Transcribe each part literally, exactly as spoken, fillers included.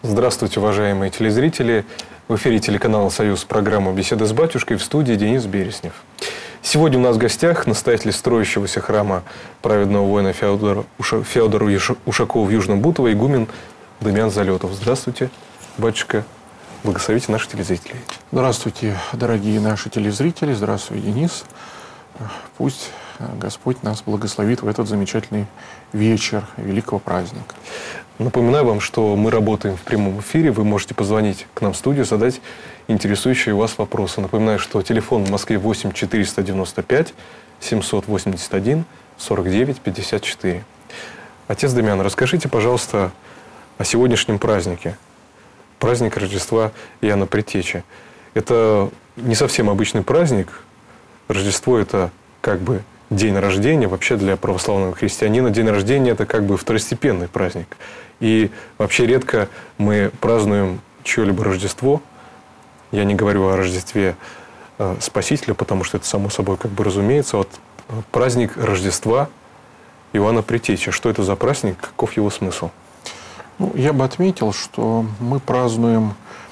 Здравствуйте, уважаемые телезрители. В эфире телеканала «Союз» программа «Беседа с батюшкой», в студии Денис Береснев. Сегодня у нас в гостях настоятель строящегося храма праведного воина Феодора, Уша, Феодора Ушакова в Южном Бутово, игумен Дамиан Залетов. Здравствуйте, батюшка. Благословите наших телезрителей. Здравствуйте, дорогие наши телезрители. Здравствуй, Денис. Пусть Господь нас благословит в этот замечательный вечер великого праздника. Напоминаю вам, что мы работаем в прямом эфире. Вы можете позвонить к нам в студию, задать интересующие вас вопросы. Напоминаю, что телефон в Москве восемь четыреста девяносто пять семьсот восемьдесят один сорок девять пятьдесят четыре. Отец Дамиан, расскажите, пожалуйста, о сегодняшнем празднике. Праздник Рождества Иоанна Предтечи. Это не совсем обычный праздник. Рождество – это как бы день рождения. Вообще для православного христианина день рождения – это как бы второстепенный праздник. И вообще редко мы празднуем чье-либо Рождество. Я не говорю о Рождестве э, Спасителя, потому что это само собой как бы разумеется. Вот праздник Рождества Иоанна Предтечи. Что это за праздник? Каков его смысл? Ну, я бы отметил, что мы празднуем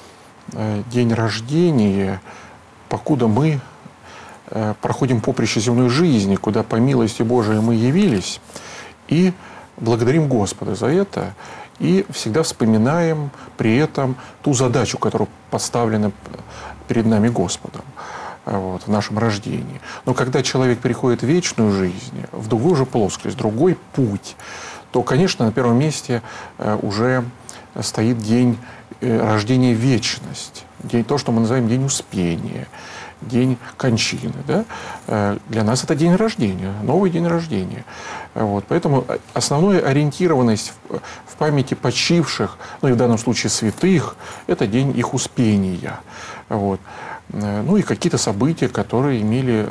э, день рождения, покуда мы э, проходим поприще земной жизни, куда по милости Божией мы явились, и благодарим Господа за это, и всегда вспоминаем при этом ту задачу, которая поставлена перед нами Господом вот, в нашем рождении. Но когда человек переходит в вечную жизнь, в другую же плоскость, другой путь, то, конечно, на первом месте э, уже стоит день э, рождения вечность, день, то, что мы называем день Успения, день кончины. Да? Э, для нас это день рождения, новый день рождения. Вот. Поэтому основная ориентированность в, в памяти почивших, ну и в данном случае святых, это день их Успения. Вот. Ну и какие-то события, которые имели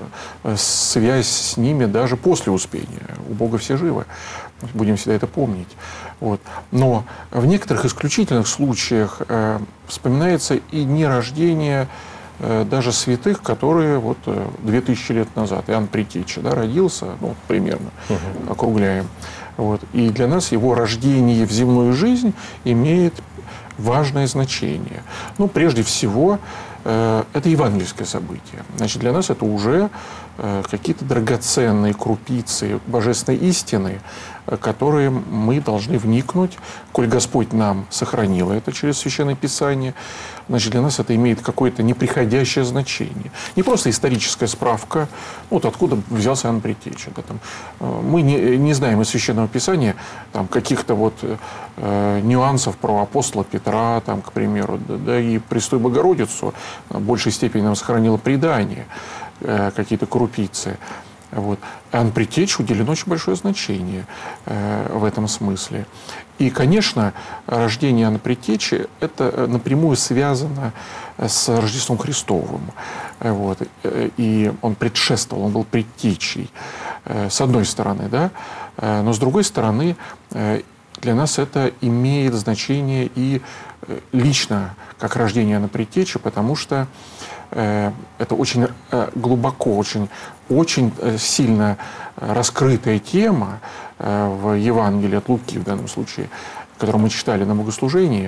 связь с ними даже после Успения. У Бога все живы. Будем всегда это помнить. Вот. Но в некоторых исключительных случаях э, вспоминается и дни рождения э, даже святых, которые вот две тысячи лет назад, Иоанн Предтеча, да, родился, ну, примерно, угу. округляем. Вот. И для нас его рождение в земную жизнь имеет важное значение. Ну, прежде всего, э, это евангельское событие. Значит, для нас это уже э, какие-то драгоценные крупицы божественной истины, которые мы должны вникнуть, коль Господь нам сохранил это через Священное Писание, значит, для нас это имеет какое-то неприходящее значение. Не просто историческая справка, вот откуда взялся Иоанн Предтеча. Да, там, мы не, не знаем из Священного Писания там, каких-то вот э, нюансов про апостола Петра, там, к примеру, да, да и Пресвятую Богородицу в большей степени нам сохранило предание, э, какие-то крупицы. Вот. Иоанн Предтече уделено очень большое значение э, в этом смысле. И, конечно, рождение Иоанна Предтечи – это напрямую связано с Рождеством Христовым. Вот. И он предшествовал, он был предтечей, э, с одной стороны, да? Но с другой стороны, э, для нас это имеет значение и лично, как рождение Иоанна Предтечи, потому что это очень глубоко, очень, очень сильно раскрытая тема в Евангелии от Луки, в данном случае, которую мы читали на богослужении,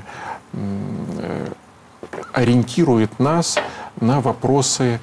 ориентирует нас на вопросы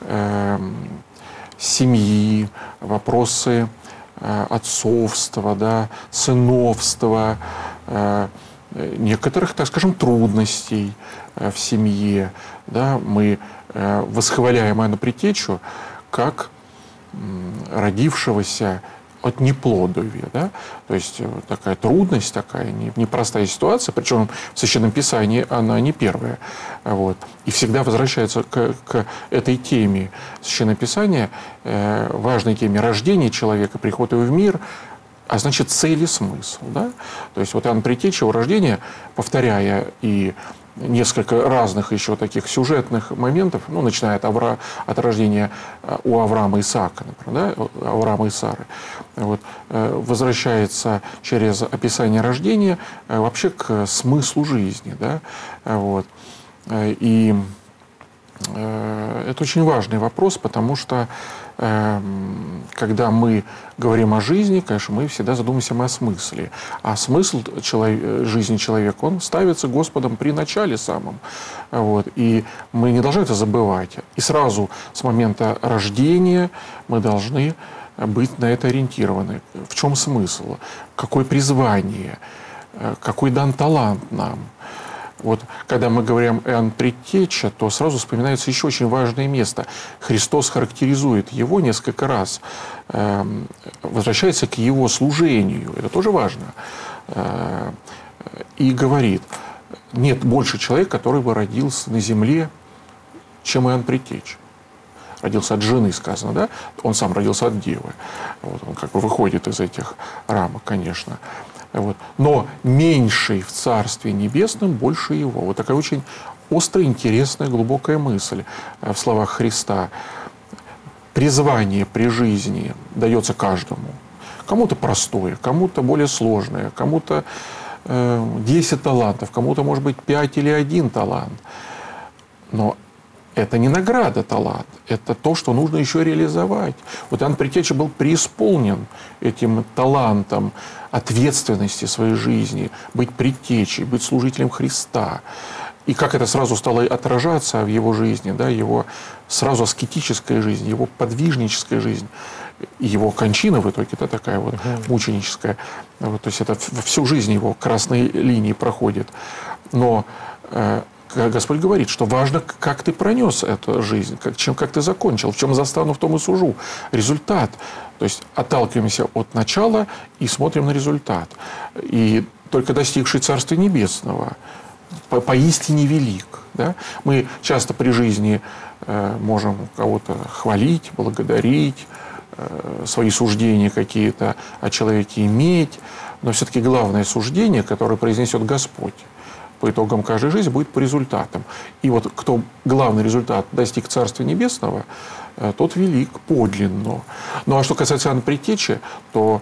семьи, вопросы отцовства, да, сыновства, некоторых, так скажем, трудностей в семье. Да, мы восхваляем Иоанна Предтечу как родившегося от неплодовья. Да? То есть такая трудность, такая непростая ситуация, причем в Священном Писании она не первая. Вот. И всегда возвращается к, к этой теме Священного Писания, э, важной теме рождения человека, приход его в мир, а значит цель и смысл. Да? То есть вот Иоанн Предтеча, его рождение, повторяя и несколько разных еще таких сюжетных моментов, ну, начиная от, Авра, от рождения у Авраама и Исаака, например, да, Авраама и Сары, вот, возвращается через описание рождения вообще к смыслу жизни. Да, вот, и Это очень важный вопрос, потому что когда мы говорим о жизни, конечно, мы всегда задумываемся о смысле. А смысл человек, жизни человека, он ставится Господом при начале самом. Вот. И мы не должны это забывать. И сразу с момента рождения мы должны быть на это ориентированы. В чем смысл? Какое призвание? Какой дан талант нам? Вот, когда мы говорим «эон предтеча», то сразу вспоминается еще очень важное место. Христос характеризует его несколько раз, э, возвращается к его служению, это тоже важно, э, и говорит: нет больше человека, который бы родился на земле, чем эон предтеча. Родился от жены, сказано, да? Он сам родился от девы. Вот, он как бы выходит из этих рамок, конечно. Вот. Но меньший в Царстве Небесном больше его. Вот такая очень острая, интересная, глубокая мысль в словах Христа. Призвание при жизни дается каждому. Кому-то простое, кому-то более сложное, кому-то э, десять талантов, кому-то, может быть, пять или один талант. Но это не награда талант, это то, что нужно еще реализовать. Вот Иоанн Предтеча был преисполнен этим талантом ответственности своей жизни, быть предтечей, быть служителем Христа. И как это сразу стало отражаться в его жизни, да, его сразу аскетическая жизнь, его подвижническая жизнь, его кончина в итоге, да, такая вот uh-huh. мученическая. Вот, то есть это всю жизнь его красной линии проходит. Но э, Господь говорит, что важно, как ты пронес эту жизнь, как, чем, как ты закончил, в чем застану, в том и сужу. Результат. То есть отталкиваемся от начала и смотрим на результат. И только достигший Царства Небесного по, поистине велик. Да? Мы часто при жизни э, можем кого-то хвалить, благодарить, э, свои суждения какие-то о человеке иметь, но все-таки главное суждение, которое произнесет Господь по итогам каждой жизни, будет по результатам. И вот кто главный результат достиг Царства Небесного, тот велик подлинно. Ну а что касается Иоанна Предтечи, то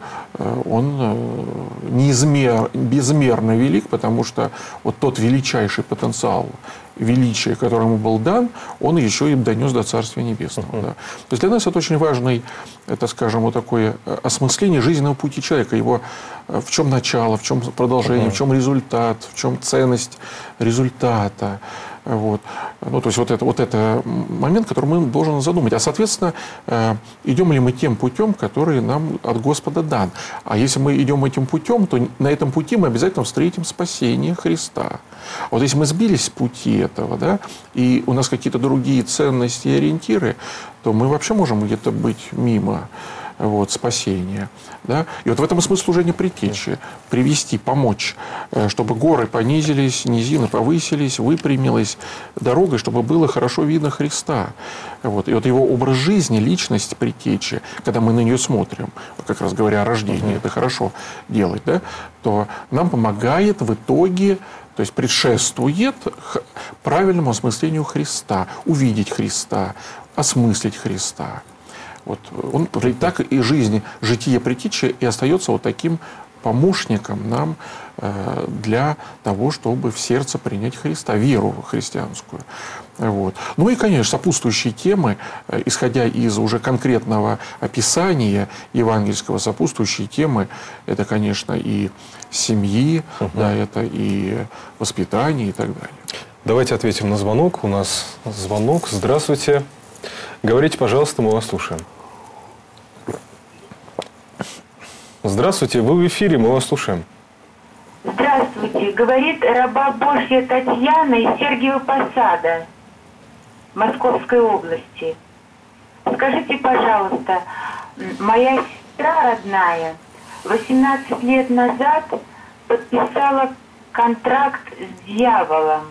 он неизмер, безмерно велик, потому что вот тот величайший потенциал величия, который ему был дан, он еще и донес до Царствия Небесного. Uh-huh. Да. То есть для нас это очень важный, это, скажем, вот такое осмысление жизненного пути человека, его в чем начало, в чем продолжение, uh-huh. в чем результат, в чем ценность результата. Вот. Ну, то есть вот это, вот это момент, который мы должны задумать. А, соответственно, идем ли мы тем путем, который нам от Господа дан? А если мы идем этим путем, то на этом пути мы обязательно встретим спасение Христа. Вот если мы сбились с пути этого, да, и у нас какие-то другие ценности и ориентиры, то мы вообще можем где-то быть мимо вот, спасения. Да? И вот в этом и смысл служения предтечи. Привести, помочь, чтобы горы понизились, низины повысились, выпрямилась дорога, чтобы было хорошо видно Христа. Вот. И вот его образ жизни, личность предтечи, когда мы на нее смотрим, как раз говоря о рождении, uh-huh. это хорошо делать, да, то нам помогает в итоге, то есть предшествует правильному осмыслению Христа, увидеть Христа, осмыслить Христа. Вот он так и жизнь, житие предтечи и остается вот таким помощником нам э, для того, чтобы в сердце принять Христа, веру христианскую. Вот. Ну и, конечно, сопутствующие темы, э, исходя из уже конкретного описания евангельского, сопутствующие темы, это, конечно, и семьи, угу. да, это и воспитание и так далее. Давайте ответим на звонок. У нас звонок. Здравствуйте. Говорите, пожалуйста, мы вас слушаем. Здравствуйте, вы в эфире, мы вас слушаем. Здравствуйте, говорит раба Божья Татьяна из Сергиева Посада, Московской области. Скажите, пожалуйста, моя сестра родная восемнадцать лет назад подписала контракт с дьяволом.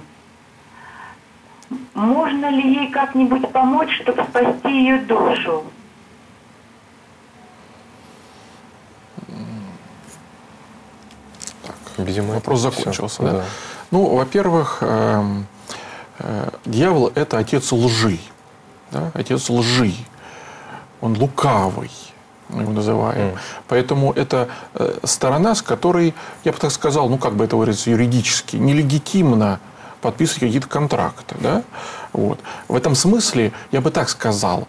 Можно ли ей как-нибудь помочь, чтобы спасти ее душу? Так, видимо, вопрос закончился. Да? Да. Ну, во-первых, э, э, дьявол – это отец лжи. Да? Отец лжи. Он лукавый, мы его называем. Mm. Поэтому это э, сторона, с которой, я бы так сказал, ну, как бы это выразиться юридически, нелегитимно подписывать какие-то контракты. Да? Вот. В этом смысле, я бы так сказал,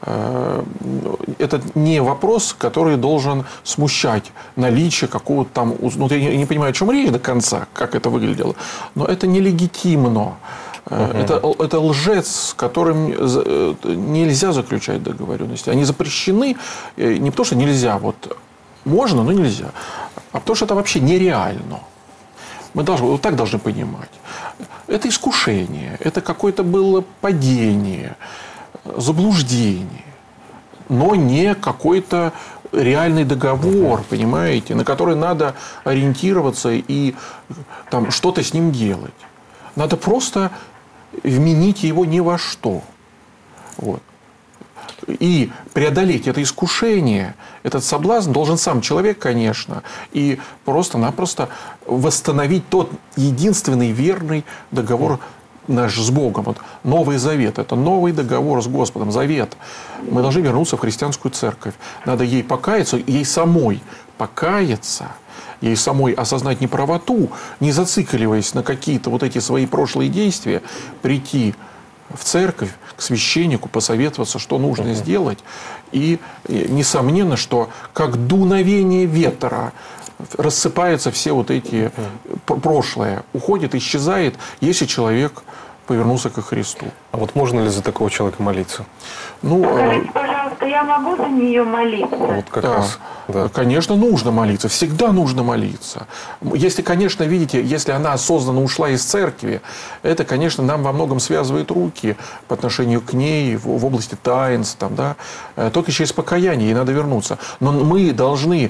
это не вопрос, который должен смущать наличие какого-то там... Ну, я не понимаю, о чем речь до конца, как это выглядело, но это нелегитимно. Uh-huh. Это, это лжец, с которым нельзя заключать договоренности. Они запрещены не потому, что нельзя, вот можно, но нельзя, а потому, что это вообще нереально. Мы должны, вот так должны понимать. Это искушение, это какое-то было падение, заблуждение, но не какой-то реальный договор, понимаете, на который надо ориентироваться и там, что-то с ним делать. Надо просто вменить его ни во что. Вот. И преодолеть это искушение, этот соблазн должен сам человек, конечно, и просто-напросто восстановить тот единственный верный договор наш с Богом. Вот Новый Завет – это новый договор с Господом, завет. Мы должны вернуться в христианскую церковь. Надо ей покаяться, ей самой покаяться, ей самой осознать неправоту, не зацикливаясь на какие-то вот эти свои прошлые действия, прийти в церковь, к священнику, посоветоваться, что нужно uh-huh. сделать. И, и несомненно, что как дуновение ветра рассыпаются все вот эти uh-huh. прошлое, уходит, исчезает, если человек повернулся ко Христу. А вот можно ли за такого человека молиться? Ну, Скажите, пожалуйста, я могу за нее молиться? Вот как да. раз. Да. Конечно, нужно молиться. Всегда нужно молиться. Если, конечно, видите, если она осознанно ушла из церкви, это, конечно, нам во многом связывает руки по отношению к ней в, в области таинств. Там, да? Только через покаяние ей надо вернуться. Но мы должны,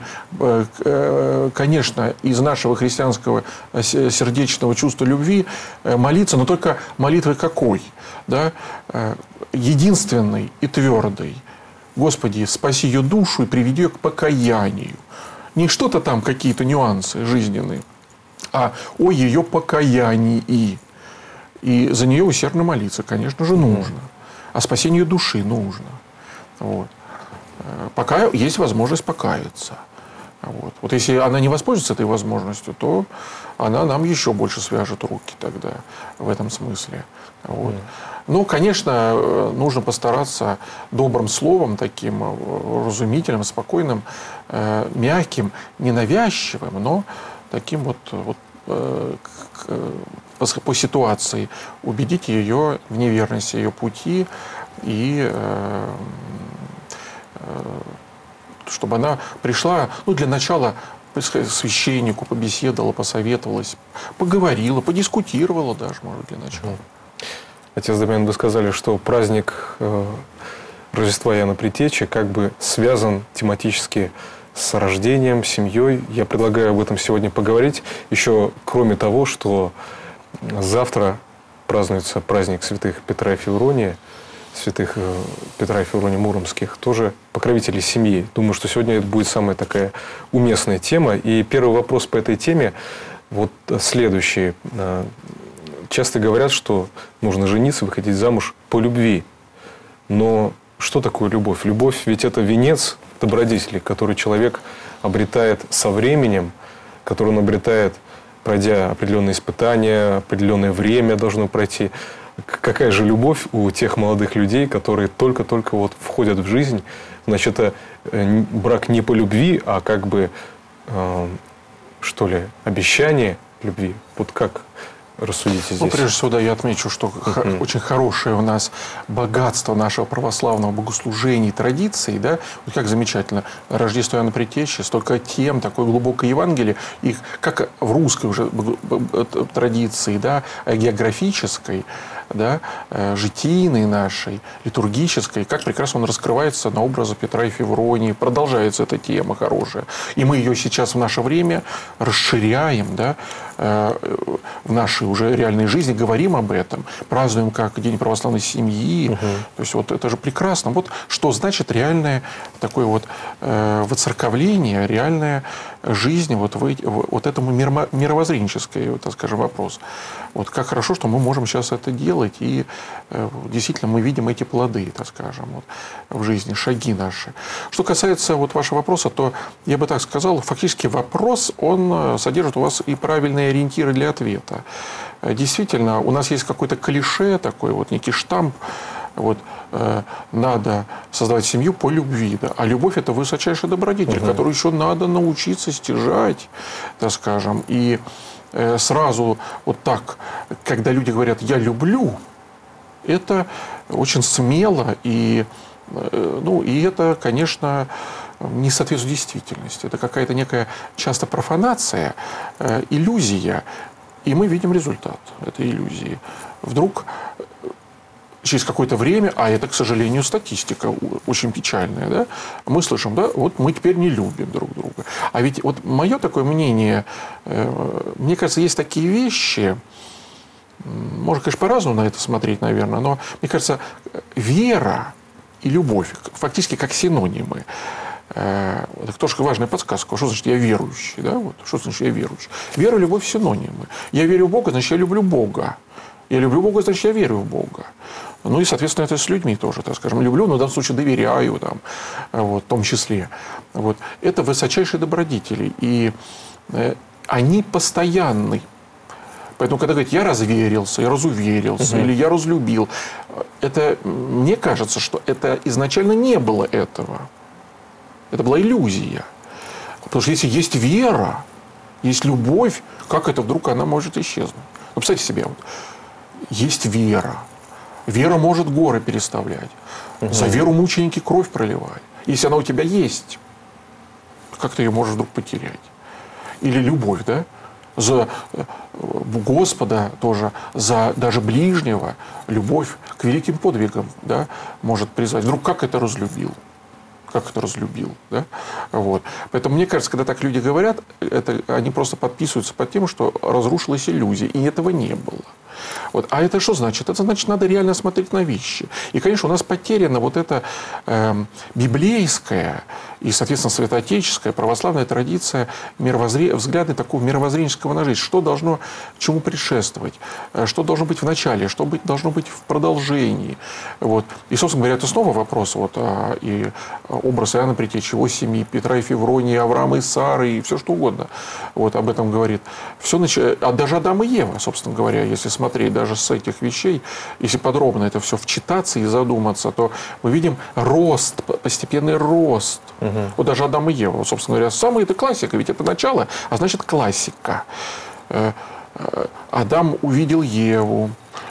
конечно, из нашего христианского сердечного чувства любви молиться, но только молитвой какой? Да? Единственной и твердой. Господи, спаси ее душу и приведи ее к покаянию. Не что-то там, какие-то нюансы жизненные, а о ее покаянии. И за нее усердно молиться, конечно же, нужно. О спасении души нужно. Вот. Пока есть возможность покаяться. Вот. Вот если она не воспользуется этой возможностью, то она нам еще больше свяжет руки тогда в этом смысле. Вот. Mm. Ну, конечно, нужно постараться добрым словом, таким разумительным, спокойным, э, мягким, ненавязчивым, но таким вот, вот э, к, по, по ситуации убедить ее в неверности ее пути и э, э, чтобы она пришла, ну, для начала к священнику, побеседовала, посоветовалась, поговорила, подискутировала даже, может, для начала. Отец Дамиан, вы сказали, что праздник э, Рождества Иоанна Предтечи как бы связан тематически с рождением, семьей. Я предлагаю об этом сегодня поговорить. Еще кроме того, что завтра празднуется праздник святых Петра и Феврония, святых э, Петра и Феврония Муромских, тоже покровителей семьи. Думаю, что сегодня это будет самая такая уместная тема. И первый вопрос по этой теме вот следующий. Часто говорят, что нужно жениться, выходить замуж по любви. Но что такое любовь? Любовь ведь это венец добродетели, который человек обретает со временем, который он обретает, пройдя определенные испытания, определенное время должно пройти. Какая же любовь у тех молодых людей, которые только-только вот входят в жизнь? Значит, это брак не по любви, а как бы, э, что ли, обещание любви. Вот как рассудите здесь? Ну, прежде всего, да, я отмечу, что uh-huh. очень хорошее у нас богатство нашего православного богослужения и традиций, да, вот как замечательно, Рождество Иоанна Предтечи, столько тем, такое глубокое Евангелие, их, как в русской уже традиции, да, географической, да, житийной нашей, литургической, как прекрасно он раскрывается на образы Петра и Февронии, продолжается эта тема хорошая. И мы ее сейчас в наше время расширяем, да, в нашей уже реальной жизни, говорим об этом, празднуем как День православной семьи. Угу. То есть вот это же прекрасно. Вот что значит реальное такое вот э, воцерковление, реальная жизнь вот, в, вот этому миро, мировоззренческий, вот, так скажем, вопрос. Вот как хорошо, что мы можем сейчас это делать, и э, действительно мы видим эти плоды, так скажем, вот, в жизни, шаги наши. Что касается вот вашего вопроса, то я бы так сказал, фактически вопрос, он содержит у вас и правильные ориентиры для ответа. действительно, у нас есть какое-то клише такой, вот некий штамп, вот, э, надо создавать семью по любви, да? А любовь – это высочайший добродетель, угу. которую еще надо научиться стяжать, так скажем. И э, сразу вот так, когда люди говорят «я люблю», это очень смело, и, э, ну, и это, конечно, не соответствует действительности. Это какая-то некая часто профанация, э, иллюзия, и мы видим результат этой иллюзии. Вдруг через какое-то время, а это, к сожалению, статистика очень печальная, да, мы слышим, да, вот мы теперь не любим друг друга. А ведь вот мое такое мнение, э, мне кажется, есть такие вещи, можно, конечно, по-разному на это смотреть, наверное, но, мне кажется, вера и любовь фактически как синонимы. Э, это тоже важная подсказка. Что значит я верующий? Да? Вот, что значит я верующий? Вера и любовь синонимы. Я верю в Бога, значит, я люблю Бога. Я люблю Бога, значит, я верю в Бога. Ну и, соответственно, это с людьми тоже, так скажем. Люблю, но в данном случае доверяю, там, вот, в том числе. Вот. Это высочайшие добродетели. И э, они постоянны. Поэтому, когда говорят, я разверился, я разуверился, угу. или я разлюбил, это, мне кажется, что это изначально не было этого. Это была иллюзия. Потому что если есть вера, есть любовь, как это вдруг она может исчезнуть? Ну, представьте себе, вот, есть вера. Вера может горы переставлять. Угу. За веру мученики кровь проливают. Если она у тебя есть, как ты ее можешь вдруг потерять? Или любовь, да? За Господа тоже, за даже ближнего, любовь к великим подвигам, да, может призвать. Вдруг как это разлюбил? Как это разлюбил, да? Вот. Поэтому мне кажется, когда так люди говорят, это, они просто подписываются под тем, что разрушилась иллюзия, и этого не было. Вот. А это что значит? Это значит, надо реально смотреть на вещи. И, конечно, у нас потеряна вот эта э, библейская и, соответственно, святоотеческая православная традиция мировоззре... взгляда такого мировоззренческого на жизнь. Что должно чему предшествовать? Что должно быть в начале? Что быть, должно быть в продолжении? Вот. И, собственно говоря, это снова вопрос вот, а, и образ Иоанна Предтечи, его семьи, Петра и Февронии, Авраама и Сары, и все что угодно. Вот, об этом говорит. Все нач... а даже Адам и Ева, собственно говоря, если смотреть даже с этих вещей, если подробно это все вчитаться и задуматься, то мы видим рост, постепенный рост. Угу. Вот даже Адам и Ева, вот, собственно говоря, самая это классика, ведь это начало, а значит классика. Адам увидел Еву,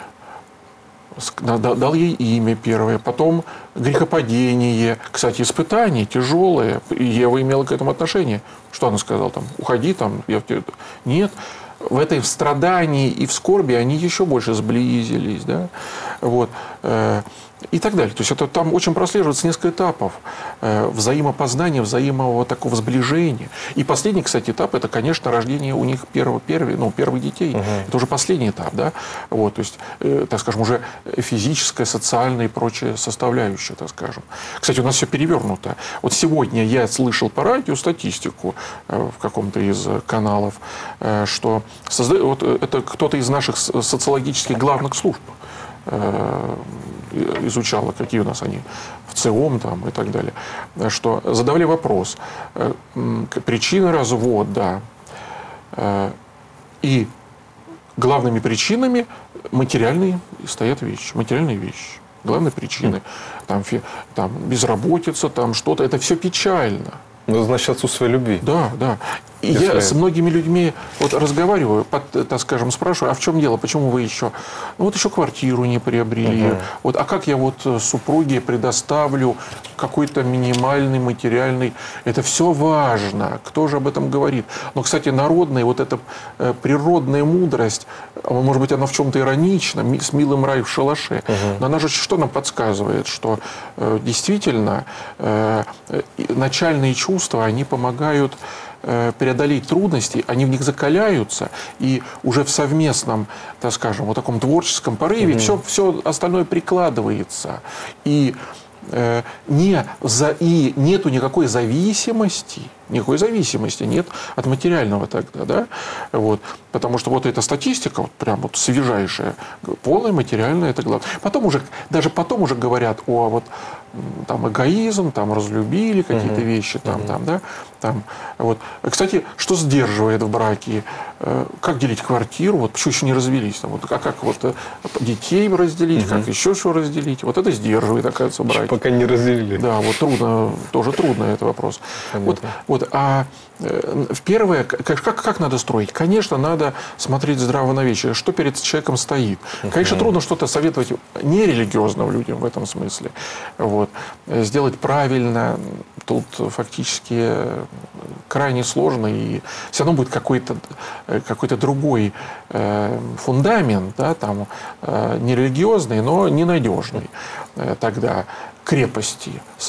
дал ей имя первое, потом грехопадение, кстати, испытание тяжелое, Ева имела к этому отношение. Что она сказала там? Уходи там. Я... Нет. В этой в страдании и в скорби они еще больше сблизились, да? Вот. И так далее. То есть это там очень прослеживается несколько этапов взаимопознания, взаимного такого сближения. И последний, кстати, этап – это, конечно, рождение у них первого, первого, ну, первых детей. Угу. Это уже последний этап, да? Вот, то есть, э, так скажем, уже физическая, социальная и прочая составляющая, так скажем. Кстати, у нас все перевернуто. Вот сегодня я слышал по радио статистику э, в каком-то из каналов, э, что созда... вот, это кто-то из наших социологических главных служб изучала, какие у нас они в ЦИОМ там, и так далее, что задавали вопрос, причины развода и главными причинами материальные стоят вещи, материальные вещи. Главные причины, там, там безработица, там что-то, это все печально. Ну, значит, отсутствие любви. Да, да. И Если... я с многими людьми вот разговариваю, под, так скажем, спрашиваю, а в чем дело, почему вы еще, ну, вот еще квартиру не приобрели, угу. вот, а как я вот супруге предоставлю какой-то минимальный материальный, это все важно, кто же об этом говорит. Но, кстати, народная, вот эта э, природная мудрость, может быть, она в чем-то иронична, с милым рай в шалаше, угу. но она же что нам подсказывает, что э, действительно э, начальные чувства, они помогают преодолеть трудности, они в них закаляются, и уже в совместном, так скажем, вот таком творческом порыве mm-hmm. все, все остальное прикладывается. И, э, не за, и нету никакой зависимости Никакой зависимости нет от материального тогда, да? Вот. Потому что вот эта статистика, вот прям вот свежайшая, полное материальное, это главное. Потом уже, даже потом уже говорят о вот там эгоизм, там разлюбили какие-то uh-huh. вещи, там, uh-huh. там, да, там, вот. Кстати, что сдерживает в браке? Как делить квартиру? Вот почему еще не развелись? Там, вот, а как вот детей разделить? Uh-huh. Как еще что разделить? Вот это сдерживает, оказывается, в браке. Пока не разделили. Да, вот трудно, тоже трудно это вопрос. Вот, вот, а в первое, как, как, как надо строить? Конечно, надо смотреть здраво на вещи, что перед человеком стоит. Конечно, uh-huh. трудно что-то советовать нерелигиозным людям в этом смысле. Вот. Сделать правильно тут фактически крайне сложно, и все равно будет какой-то, какой-то другой э, фундамент, да, там, э, нерелигиозный, но ненадежный э, тогда. Крепости,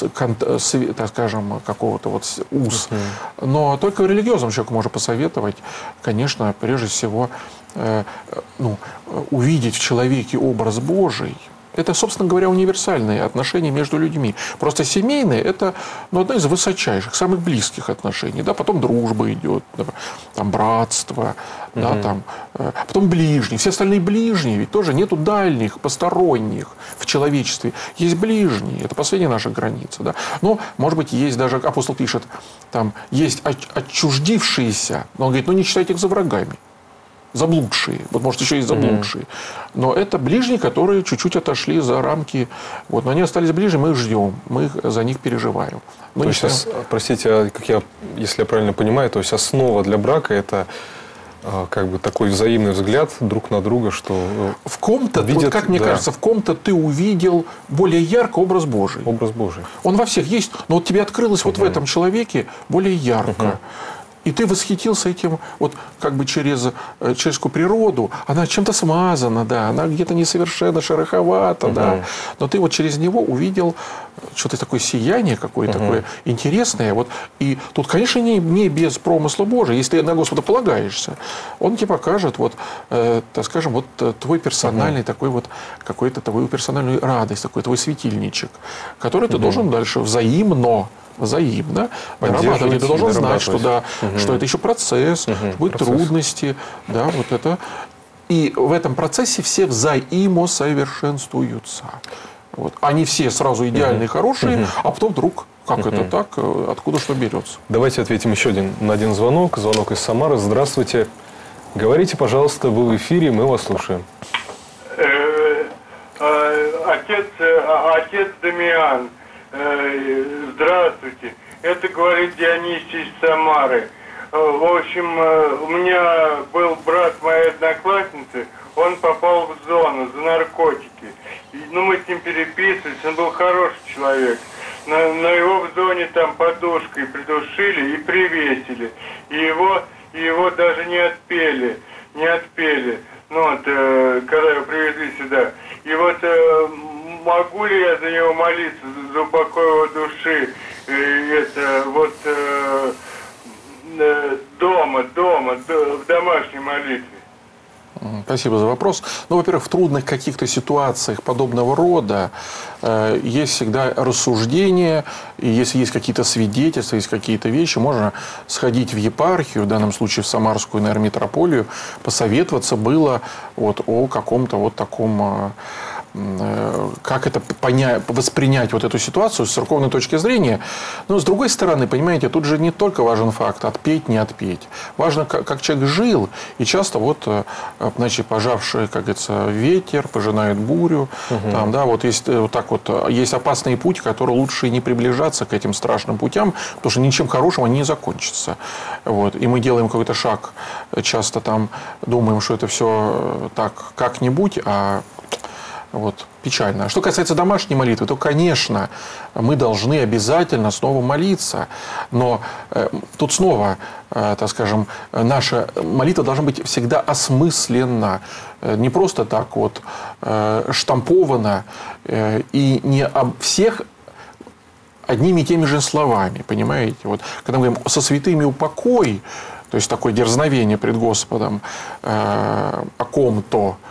так скажем, какого-то вот уз. Uh-huh. Но только религиозным человеку можно посоветовать, конечно, прежде всего, э, ну, увидеть в человеке образ Божий. Это, собственно говоря, универсальные отношения между людьми. Просто семейные – это, ну, одно из высочайших, самых близких отношений. Да? Потом дружба идет, да? Там братство, mm-hmm. да? Там, э, потом ближние. Все остальные ближние, ведь тоже нету дальних, посторонних в человечестве. Есть ближние, это последняя наша граница. Да? Но, может быть, есть даже, апостол пишет, там есть отчуждившиеся, но он говорит, ну не считайте их за врагами. Заблудшие, вот может еще есть заблудшие, mm-hmm. но это ближние, которые чуть-чуть отошли за рамки, вот, но они остались ближе, мы их ждем, мы их, за них переживаем. Мы то есть, сейчас, простите, как я, если я правильно понимаю, то есть основа для брака это как бы такой взаимный взгляд друг на друга, что в ком-то, видят, вот как мне да. кажется, в ком-то ты увидел более ярко образ Божий. Образ Божий. Он во всех есть, но вот тебе открылось uh-huh. вот в этом человеке более ярко. Uh-huh. И ты восхитился этим, вот как бы через человеческую природу, она чем-то смазана, да, она где-то несовершенно, шероховата, uh-huh. да, но ты вот через него увидел что-то такое сияние какое-то uh-huh. такое интересное, вот, и тут, конечно, не, не без промысла Божия, если ты на Господа полагаешься, Он тебе покажет, вот, э, так скажем, вот твой персональный uh-huh. такой вот, какой-то твою персональную радость, такой твой светильничек, который uh-huh. ты должен дальше взаимно взаимно вырабатывать. Ты должен знать, что, да, угу. что это еще процесс, угу. будут процесс. Трудности. Да, вот это. И в этом процессе все взаимосовершенствуются. Вот. Они все сразу идеальные, угу. хорошие, угу. а потом вдруг, как угу. это так, откуда что берется. Давайте ответим еще один, на один звонок. Звонок из Самары. Здравствуйте. Говорите, пожалуйста, вы в эфире, мы вас слушаем. Отец, отец Дамиан. Здравствуйте. Это говорит Дионисий из Самары. В общем, у меня был брат моей одноклассницы, он попал в зону за наркотики. Ну, мы с ним переписывались, он был хороший человек. Но, но его в зоне там подушкой придушили и привесили. И его, и его даже не отпели. Не отпели. Ну, вот, когда его привезли сюда. И вот... могу ли я за него молиться, за упокой его души, это вот э, дома, дома, в домашней молитве? Спасибо за вопрос. Ну, во-первых, в трудных каких-то ситуациях подобного рода э, есть всегда рассуждение, и если есть какие-то свидетельства, есть какие-то вещи, можно сходить в епархию, в данном случае в Самарскую, наверное, митрополию, посоветоваться было вот о каком-то вот таком... Э, как это понять, воспринять вот эту ситуацию с церковной точки зрения. Но, с другой стороны, понимаете, тут же не только важен факт отпеть, не отпеть. Важно, как, как человек жил. И часто вот, значит, пожавший, как говорится, ветер пожинает бурю. Угу. Там, да, вот есть вот так вот, есть опасные пути, которые лучше не приближаться к этим страшным путям, потому что ничем хорошим они не закончатся. Вот. И мы делаем какой-то шаг, часто там думаем, что это все так как-нибудь, а вот, печально. А что касается домашней молитвы, то, конечно, мы должны обязательно снова молиться. Но э, тут снова, э, так скажем, наша молитва должна быть всегда осмысленно. Э, не просто так вот э, штампована э, и не об всех одними и теми же словами. Понимаете? Вот, когда мы говорим «со святыми упокой», то есть такое дерзновение пред Господом э, о ком-то,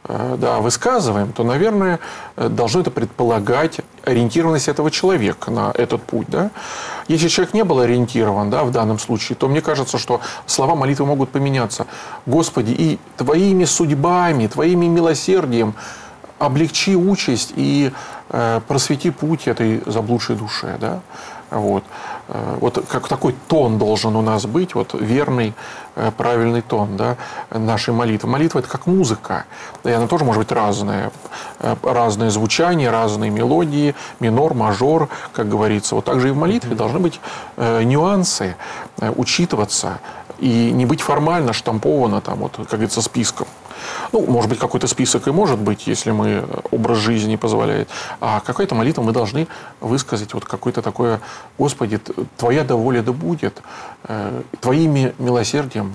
да, высказываем, то, наверное, должно это предполагать ориентированность этого человека на этот путь. Да? Если человек не был ориентирован, да, в данном случае, то мне кажется, что слова молитвы могут поменяться. Господи, и Твоими судьбами, Твоими милосердием облегчи участь и э, просвети путь этой заблудшей душе. Да? Вот. Вот как такой тон должен у нас быть, вот верный, правильный тон, да, нашей молитвы. Молитва – это как музыка, и она тоже может быть разная. Разные звучания, разные мелодии, минор, мажор, как говорится. Вот так же и в молитве должны быть нюансы, учитываться, и не быть формально штамповано, там, вот, как говорится, списком. Ну, может быть, какой-то список и может быть, если мы образ жизни позволяет. А какая-то молитва мы должны высказать вот какое-то такое: Господи, Твоя да воля да будет, Твоими милосердием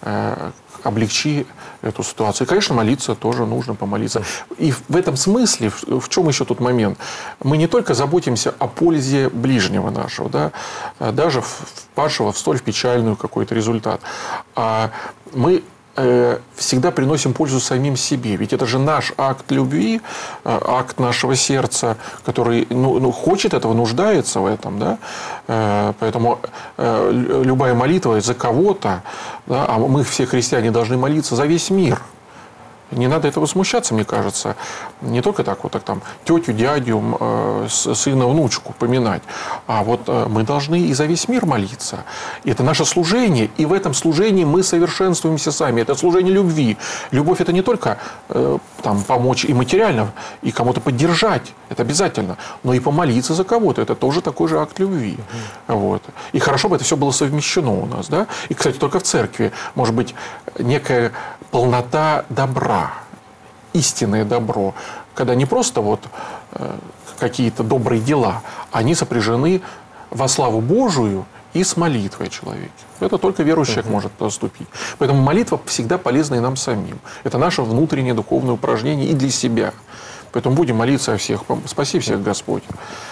облегчи эту ситуацию. И, конечно, молиться тоже нужно, помолиться. И в этом смысле, в чем еще тут момент? Мы не только заботимся о пользе ближнего нашего, да, даже впавшего в столь печальную какой-то результат, а мы всегда приносим пользу самим себе. Ведь это же наш акт любви, акт нашего сердца, который ну, ну, хочет этого, нуждается в этом. Да? Поэтому любая молитва за кого-то, да, а мы все христиане должны молиться за весь мир. Не надо этого смущаться, мне кажется. Не только так вот так там тетю, дядю, э, сына, внучку поминать. А вот э, мы должны и за весь мир молиться. И это наше служение. И в этом служении мы совершенствуемся сами. Это служение любви. Любовь – это не только э, там, помочь и материально, и кому-то поддержать. Это обязательно. Но и помолиться за кого-то. Это тоже такой же акт любви. Mm-hmm. Вот. И хорошо бы это все было совмещено у нас. Да? И, кстати, только в церкви может быть некая полнота добра. Истинное добро, когда не просто вот э, какие-то добрые дела, они сопряжены во славу Божию и с молитвой человека. Это только верующий человек может поступить. Поэтому молитва всегда полезна и нам самим. Это наше внутреннее духовное упражнение и для себя. Поэтому будем молиться о всех. Спаси всех, Господь.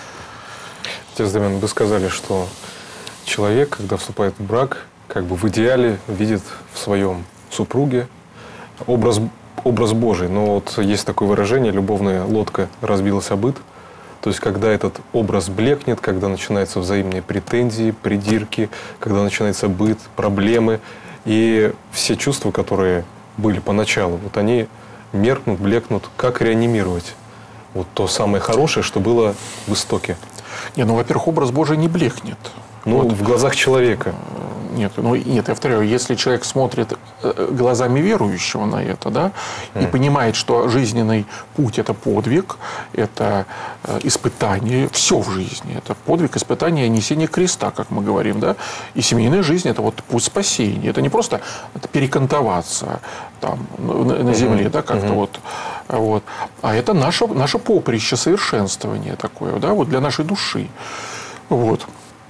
Отец Дамиан, вы сказали, что человек, когда вступает в брак, как бы в идеале видит в своем супруге образ образ Божий. Но вот есть такое выражение: любовная лодка разбилась о быт. То есть, когда этот образ блекнет, когда начинаются взаимные претензии, придирки, когда начинается быт, проблемы, и все чувства, которые были поначалу, вот они меркнут, блекнут. Как реанимировать вот то самое хорошее, что было в истоке? Не, ну, во-первых, образ Божий не блекнет. Ну, вот в глазах человека. Нет, ну, нет, я повторяю, если человек смотрит глазами верующего на это, да, mm. и понимает, что жизненный путь – это подвиг, это испытание, все в жизни, это подвиг, испытание, несение креста, как мы говорим, да, и семейная жизнь – это вот путь спасения, это не просто перекантоваться там на, на земле, mm-hmm. да, как-то mm-hmm. вот, вот, а это наше, наше поприще совершенствования такое, да, вот для нашей души, вот.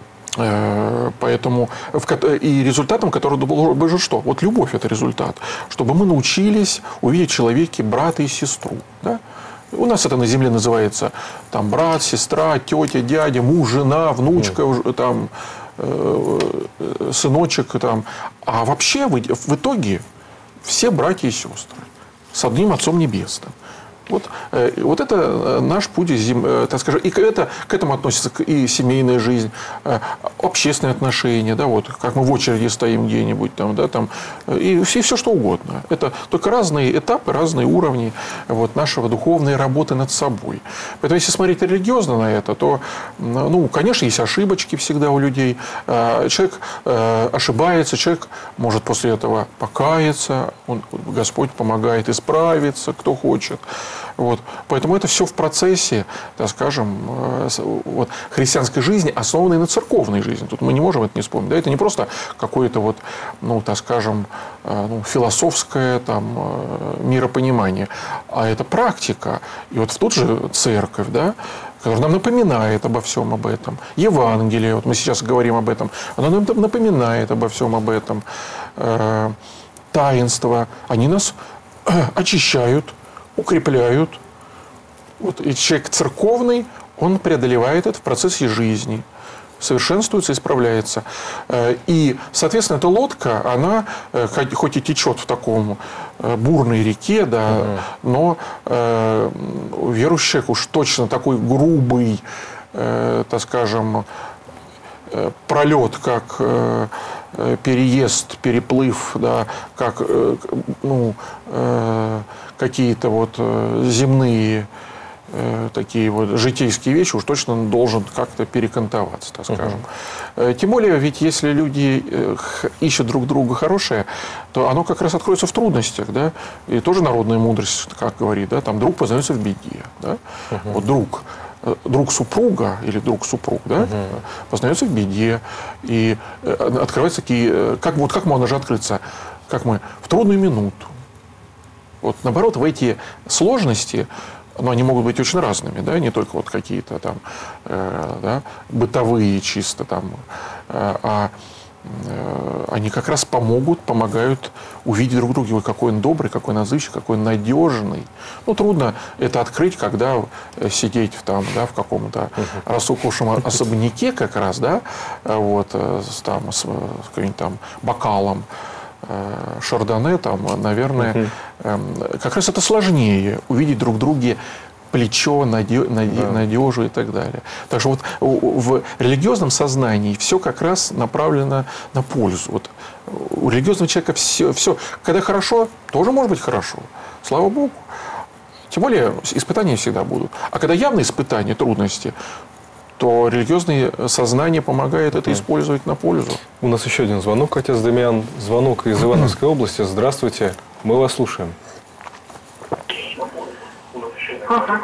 Поэтому и результатом, который был бы же что? Вот любовь – это результат. Чтобы мы научились увидеть в человеке брата и сестру. Да? У нас это на земле называется там, брат, сестра, тетя, дядя, муж, жена, внучка, mm. там, э, сыночек. Там. А вообще в, в итоге все братья и сестры с одним Отцом Небесным. Вот, э, вот это наш путь, зем, э, так скажем, и к, это, к этому относится и семейная жизнь, э, общественные отношения, да, вот, как мы в очереди стоим где-нибудь, там, да, там, и, и все что угодно. Это только разные этапы, разные уровни вот, нашего духовной работы над собой. Поэтому, если смотреть религиозно на это, то, ну, конечно, есть ошибочки всегда у людей. Э, человек э, ошибается, человек может после этого покаяться, он, Господь помогает исправиться, кто хочет. Вот. Поэтому это все в процессе, так скажем, вот, христианской жизни, основанной на церковной жизни. Тут мы не можем это не вспомнить. Да? Это не просто какое-то, вот, ну, так скажем, ну, философское там, миропонимание, а это практика. И вот в ту же церковь, да, которая нам напоминает обо всем об этом. Евангелие, вот мы сейчас говорим об этом, оно нам напоминает обо всем об этом. Таинства, они нас очищают, укрепляют. Вот. И человек церковный, он преодолевает это в процессе жизни. совершенствуется, исправляется. И, соответственно, эта лодка, она хоть и течет в таком бурной реке, да, uh-huh. но э, верующий человек уж точно такой грубый, э, так скажем, э, пролет, как э, переезд, переплыв, да, как э, ну, э, какие-то вот земные такие вот житейские вещи, уж точно должен как-то перекантоваться, так скажем. Uh-huh. Тем более, ведь если люди ищут друг друга хорошее, то оно как раз откроется в трудностях, да, и тоже народная мудрость, как говорит, да, там друг познается в беде, да, uh-huh. вот друг, друг супруга или друг супруг, да, uh-huh. познается в беде, и открываются такие, как, вот как можно же открыться, как мы, в трудную минуту. Вот наоборот, в эти сложности, но они могут быть очень разными, да, не только вот какие-то там э, да, бытовые чисто там, э, а э, они как раз помогут, помогают увидеть друг друга, какой он добрый, какой он отзывчивый, какой он надежный. Ну, трудно это открыть, когда сидеть в, там, да, в каком-то uh-huh. рассохшем особняке как раз, да, вот, с, там, с, с каким-нибудь там бокалом шардоне, там, наверное, uh-huh. как раз это сложнее увидеть друг в друге плечо, надежу, надежу и так далее. Так что вот в религиозном сознании все как раз направлено на пользу. Вот у религиозного человека все, все, когда хорошо, тоже может быть хорошо. Слава Богу. Тем более испытания всегда будут. А когда явные испытания, трудности, то религиозное сознание помогает это использовать на пользу. У нас еще один звонок, отец Дамиан. Звонок из Ивановской области. Здравствуйте. Мы вас слушаем. Ага.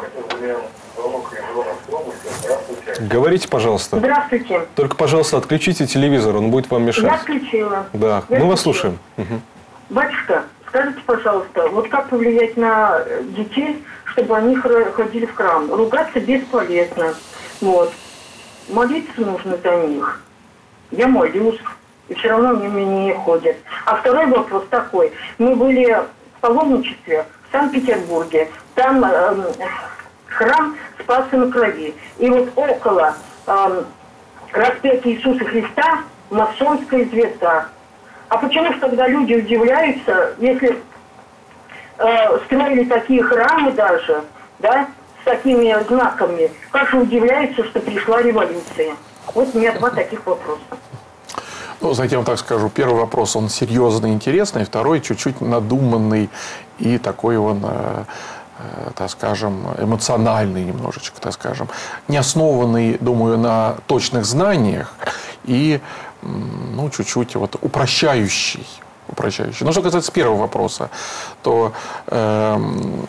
Говорите, пожалуйста. Здравствуйте. Только, пожалуйста, отключите телевизор, он будет вам мешать. Я отключила. Да, Я мы вас отключила. слушаем. Угу. Батюшка, скажите, пожалуйста, вот как повлиять на детей, чтобы они ходили в храм? Ругаться бесполезно. Вот. Молиться нужно за них. Я молюсь, и все равно они мне не ходят. А второй вопрос такой. Мы были в паломничестве в Санкт-Петербурге. Там э, храм Спаса на Крови. И вот около э, распятия Иисуса Христа масонская звезда. А почему же тогда люди удивляются, если э, строили такие храмы даже, да, с такими знаками, как же удивляются, что пришла революция? Вот у меня два таких вопроса. Ну, знаете, я вам так скажу. Первый вопрос, он серьезный, интересный. Второй, чуть-чуть надуманный и такой он, э, э, так скажем, эмоциональный немножечко, так скажем. Не основанный, думаю, на точных знаниях и, ну, чуть-чуть вот упрощающий. упрощающий. Но что касается первого вопроса, то э,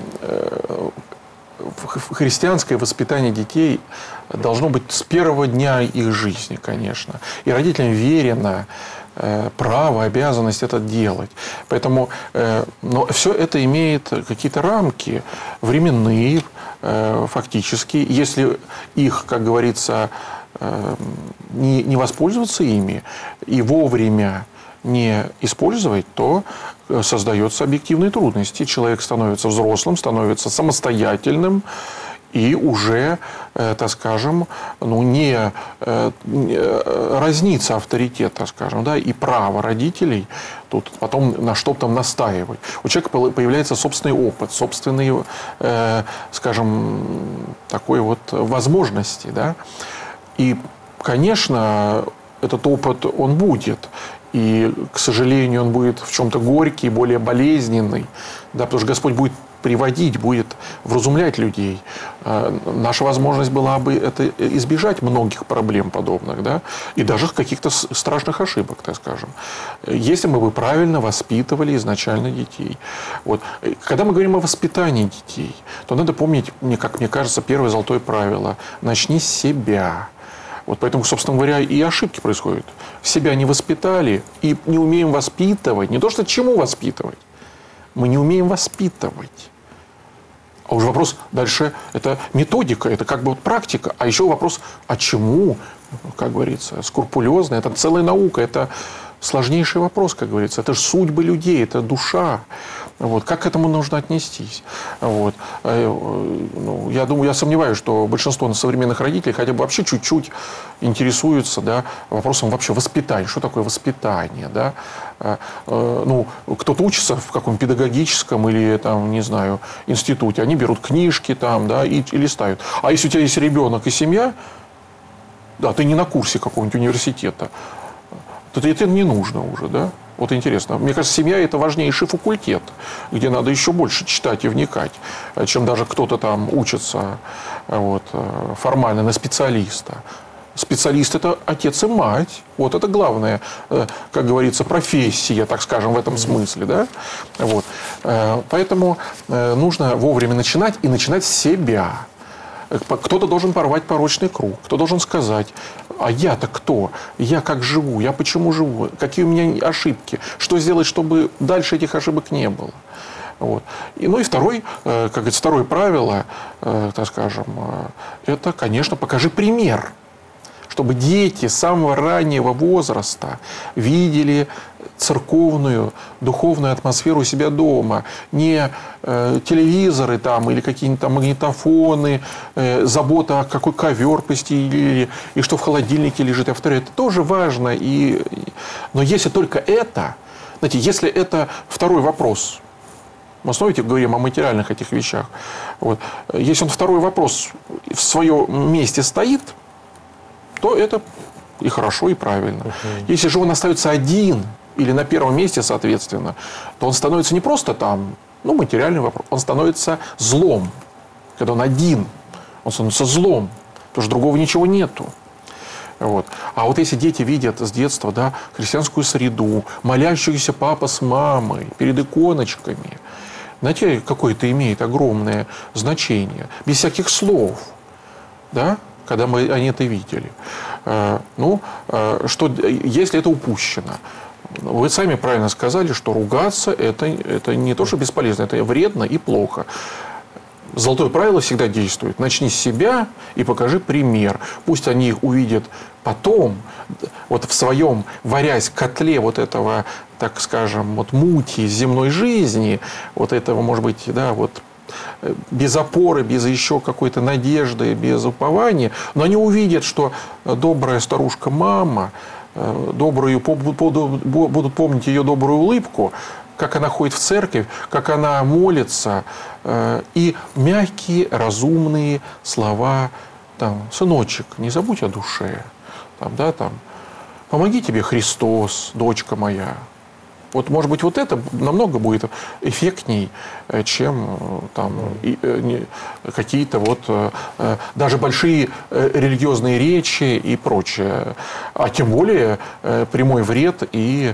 э, христианское воспитание детей должно быть с первого дня их жизни, конечно. И родителям верено э, право, обязанность это делать. Поэтому, э, но все это имеет какие-то рамки временные, э, фактически. Если их, как говорится, э, не, не воспользоваться ими и вовремя не использовать, то создаются объективные трудности. Человек становится взрослым, становится самостоятельным и уже, э, так скажем, ну, не, э, не разнится авторитет, так скажем, да, и право родителей тут потом на что-то настаивать. У человека появляется собственный опыт, собственные, э, скажем, такой вот возможности, да. И, конечно, этот опыт, он будет. И, к сожалению, он будет в чем-то горький, более болезненный, да, потому что Господь будет приводить, будет вразумлять людей. Наша возможность была бы это избежать многих проблем подобных, да, и даже каких-то страшных ошибок, так скажем, если мы бы правильно воспитывали изначально детей. Вот. Когда мы говорим о воспитании детей, то надо помнить, как мне кажется, первое золотое правило – начни с себя. Вот поэтому, собственно говоря, и ошибки происходят. Себя не воспитали и не умеем воспитывать. Не то, что чему воспитывать. Мы не умеем воспитывать. А уже вопрос дальше, это методика, это как бы вот практика. А еще вопрос, а чему, как говорится, скрупулезно. Это целая наука, это сложнейший вопрос, как говорится. Это же судьбы людей, это душа. Вот. Как к этому нужно отнестись? Вот. Ну, я думаю, я сомневаюсь, что большинство современных родителей хотя бы вообще чуть-чуть интересуются, да, вопросом вообще воспитания. Что такое воспитание? Да? Ну, кто-то учится в каком-то педагогическом или, там, не знаю, институте. Они берут книжки там, да, и, и листают. А если у тебя есть ребенок и семья, да, ты не на курсе какого-нибудь университета, то это не нужно уже, да? Вот интересно. Мне кажется, семья – это важнейший факультет, где надо еще больше читать и вникать, чем даже кто-то там учится вот, формально на специалиста. Специалист – это отец и мать. Вот это главное, как говорится, профессия, так скажем, в этом смысле. Да? Вот. Поэтому нужно вовремя начинать и начинать с себя. Кто-то должен порвать порочный круг, кто должен сказать, а я-то кто? Я как живу? Я почему живу? Какие у меня ошибки? Что сделать, чтобы дальше этих ошибок не было? Вот. И, ну и второй, как говорится, второе правило, так скажем, это, конечно, покажи пример. Чтобы дети с самого раннего возраста видели церковную, духовную атмосферу у себя дома. Не э, телевизоры там, или какие-нибудь там магнитофоны, э, забота, какой ковер постелили, и что в холодильнике лежит. Я повторяю, это тоже важно. И... Но если только это, знаете, если это второй вопрос, мы снова говорим о материальных этих вещах, вот, если он второй вопрос в своем месте стоит, то это и хорошо, и правильно. Uh-huh. Если же он остается один, или на первом месте, соответственно, то он становится не просто там, ну, материальный вопрос, он становится злом. Когда он один, он становится злом, потому что другого ничего нету. Вот. А вот если дети видят с детства, да, христианскую среду, молящуюся папа с мамой перед иконочками, знаете, какое это имеет огромное значение, без всяких слов, да? Когда мы, они это видели. Ну, что, если это упущено. Вы сами правильно сказали, что ругаться это, это не то, что бесполезно, это вредно и плохо. Золотое правило всегда действует. Начни с себя и покажи пример. Пусть они увидят потом, вот в своем, варясь в котле вот этого, так скажем, вот мути земной жизни, вот этого, может быть, да, вот, без опоры, без еще какой-то надежды, без упования, но они увидят, что добрая старушка-мама, добрую, будут помнить ее добрую улыбку, как она ходит в церковь, как она молится, и мягкие, разумные слова, там, сыночек, не забудь о душе, там, да, там, помоги тебе Христос, дочка моя. Вот, может быть, вот это намного будет эффектней, чем там, какие-то вот даже большие религиозные речи и прочее. А тем более прямой вред и,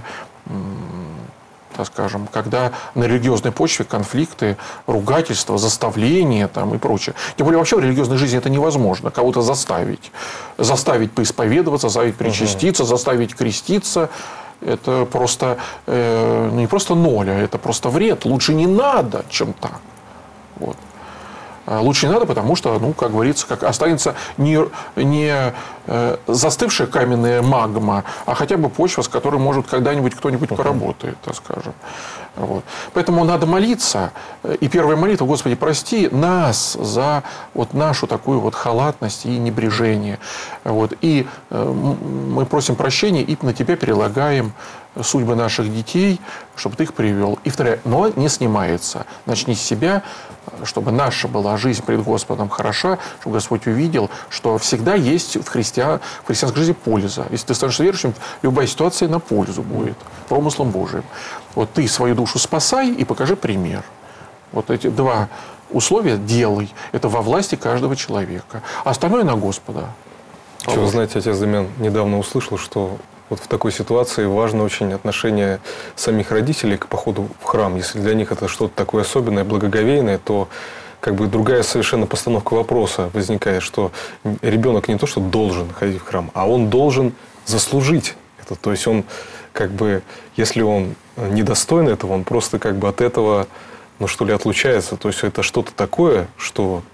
так скажем, когда на религиозной почве конфликты, ругательства, заставления там, и прочее. Тем более вообще в религиозной жизни это невозможно. Кого-то заставить. Заставить поисповедоваться, заставить причаститься, заставить креститься. Это просто, э, не просто ноль, а это просто вред. Лучше не надо, чем так. Вот. Лучше не надо, потому что, ну, как говорится, как останется не, не э, застывшая каменная магма, а хотя бы почва, с которой может когда-нибудь кто-нибудь uh-huh. поработает, так скажем. Вот. Поэтому надо молиться. И первая молитва: Господи, прости нас за вот нашу такую вот халатность и небрежение. Вот. И э, мы просим прощения и на Тебя перелагаем судьбы наших детей, чтобы Ты их привел. И вторая, но не снимается. Начни с себя, чтобы наша была жизнь пред Господом хороша, чтобы Господь увидел, что всегда есть в, христиан, в христианской жизни польза. Если ты станешь верующим, любая ситуация на пользу будет, промыслом Божиим. Вот ты свою душу спасай и покажи пример. Вот эти два условия делай. Это во власти каждого человека. А остальное на Господа. Что, вы знаете, отец Дамиан недавно услышал, что вот в такой ситуации важно очень отношение самих родителей к походу в храм. Если для них это что-то такое особенное, благоговейное, то как бы другая совершенно постановка вопроса возникает, что ребенок не то, что должен ходить в храм, а он должен заслужить это. То есть он как бы, если он недостоин этого, он просто как бы от этого, ну что ли, отлучается. То есть это что-то такое, что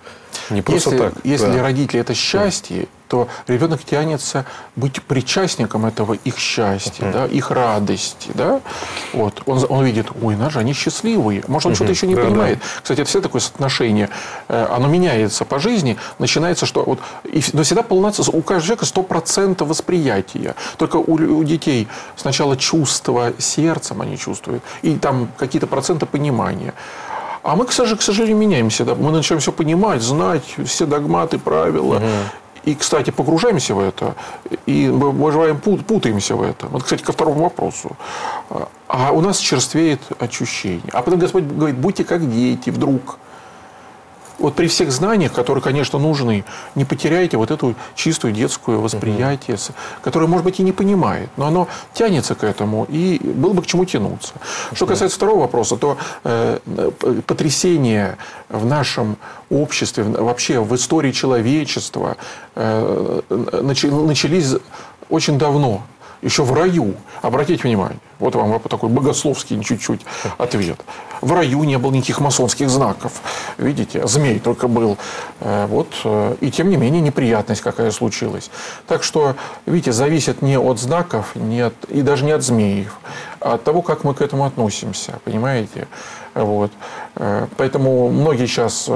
Не просто если, так. Если Да. родители – это счастье, то ребенок тянется быть причастником этого их счастья, uh-huh. да, их радости. Да? Вот. Он, он видит, ой, наши, они счастливые. Может, он uh-huh. что-то еще не да, понимает. Да. Кстати, это все такое соотношение. Оно меняется по жизни. Начинается, что... Вот, и, но всегда полноценно, у каждого человека сто процентов восприятия. Только у, у детей сначала чувства сердцем они чувствуют. И там какие-то проценты понимания. А мы, к сожалению, меняемся. Да? Мы начинаем все понимать, знать, все догматы, правила. Uh-huh. И, кстати, погружаемся в это, и мы бываем, путаемся в это. Вот, кстати, ко второму вопросу. А у нас черствеет ощущение. А потом Господь говорит, будьте как дети вдруг. Вот при всех знаниях, которые, конечно, нужны, не потеряйте вот эту чистую детскую восприятие, угу. которое, может быть, и не понимает, но оно тянется к этому, и было бы к чему тянуться. Что касается второго вопроса, то э, потрясения в нашем обществе, вообще в истории человечества э, начались очень давно. Еще в раю, обратите внимание, вот вам такой богословский чуть-чуть ответ. В раю не было никаких масонских знаков. Видите, змей только был. Вот. И тем не менее неприятность какая случилась. Так что, видите, зависит не от знаков, не от, и даже не от змеев, а от того, как мы к этому относимся. Понимаете? Вот. Поэтому многие сейчас,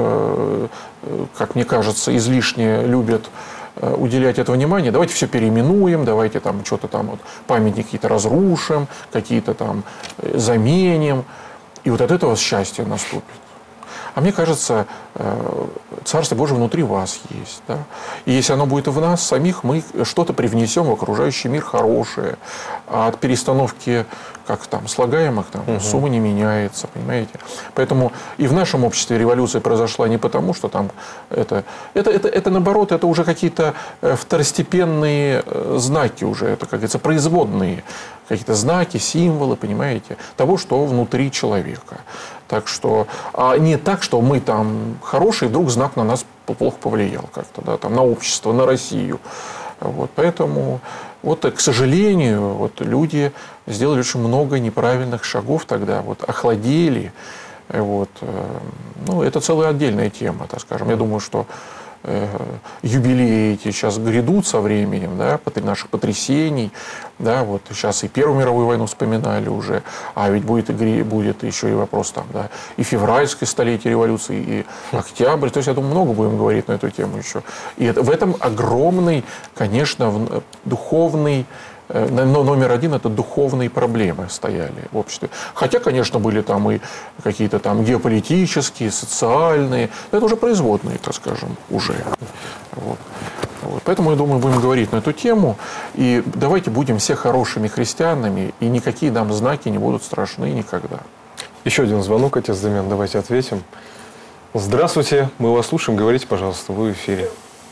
как мне кажется, излишне любят уделять это внимание, давайте все переименуем, давайте там что-то там, вот, памятники какие-то разрушим, какие-то там заменим, и вот от этого счастье наступит. А мне кажется, Царство Божие внутри вас есть. Да? И если оно будет в нас самих, мы что-то привнесем в окружающий мир хорошее. А от перестановки как там, слагаемых там, угу. сумма не меняется, понимаете? Поэтому и в нашем обществе революция произошла не потому, что там это... Это, это, это наоборот, это уже какие-то второстепенные знаки уже, это, как говорится, производные какие-то знаки, символы, понимаете, того, что внутри человека. Так что, а не так, что мы там хорошие, вдруг знак на нас плохо повлиял как-то, да, там, на общество, на Россию. Вот, поэтому, вот, к сожалению, вот, люди сделали очень много неправильных шагов тогда, вот, охладели. Вот, ну, это целая отдельная тема, так скажем. Я думаю, что э, юбилеи эти сейчас грядут со временем, да, наших потрясений. Да, вот сейчас и Первую мировую войну вспоминали уже, а ведь будет, и, будет еще и вопрос там, да, и февральской столетие революции, и октябрь. То есть, я думаю, много будем говорить на эту тему еще. И это, в этом огромный, конечно, духовный, но номер один – это духовные проблемы стояли в обществе. Хотя, конечно, были там и какие-то там геополитические, социальные, это уже производные, так скажем, уже. Вот. Вот. Поэтому, я думаю, будем говорить на эту тему. И давайте будем все хорошими христианами, и никакие нам знаки не будут страшны никогда. Еще один звонок, отец Дамьян, давайте ответим. Здравствуйте, мы вас слушаем. Говорите, пожалуйста, вы в эфире.